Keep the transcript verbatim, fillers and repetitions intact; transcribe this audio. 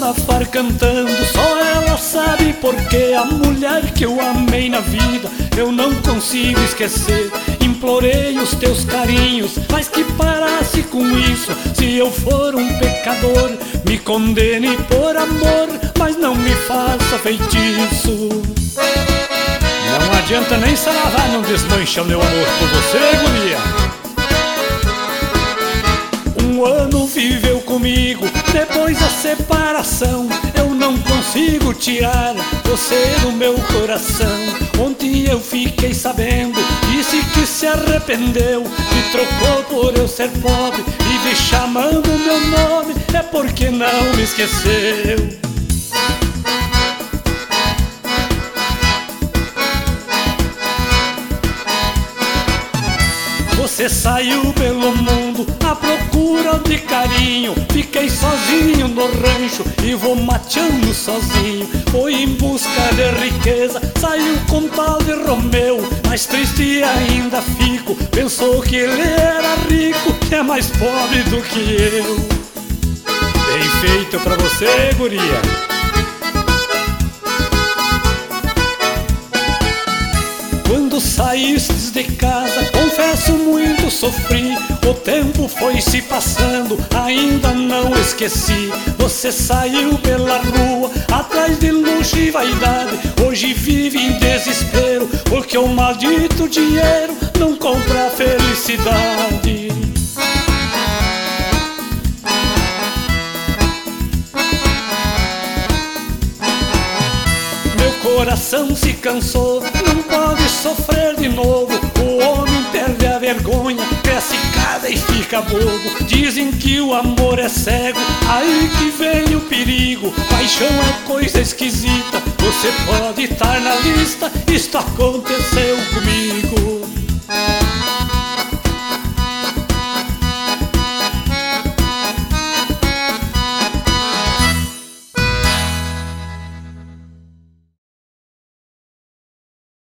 Rastafari cantando, só ela sabe porque a mulher que eu amei na vida eu não consigo esquecer. Implorei os teus carinhos, mas que parasse com isso. Se eu for um pecador, me condene por amor, mas não me faça feitiço. Não adianta nem se lavar, não desmancha o meu amor por você, guria. Um ano viveu comigo, depois da separação eu não consigo tirar você do meu coração. Ontem eu fiquei sabendo, disse que se arrependeu, me trocou por eu ser pobre, e me chamando meu nome, é porque não me esqueceu. Você saiu pelo mundo à procura de carinho, fiquei sozinho no rancho e vou mateando sozinho. Foi em busca de riqueza, saiu com tal de Romeu, mas triste ainda fico, pensou que ele era rico, é mais pobre do que eu. Bem feito pra você, guria. Quando saístes de casa, confesso muito sofri. O tempo foi se passando, ainda não esqueci. Você saiu pela rua, atrás de luxo e vaidade. Hoje vive em desespero, porque o maldito dinheiro não compra felicidade. Coração se cansou, não pode sofrer de novo. O homem perde a vergonha, cresce cada e fica bobo. Dizem que o amor é cego, aí que vem o perigo. Paixão é coisa esquisita, você pode estar na lista, isto aconteceu comigo.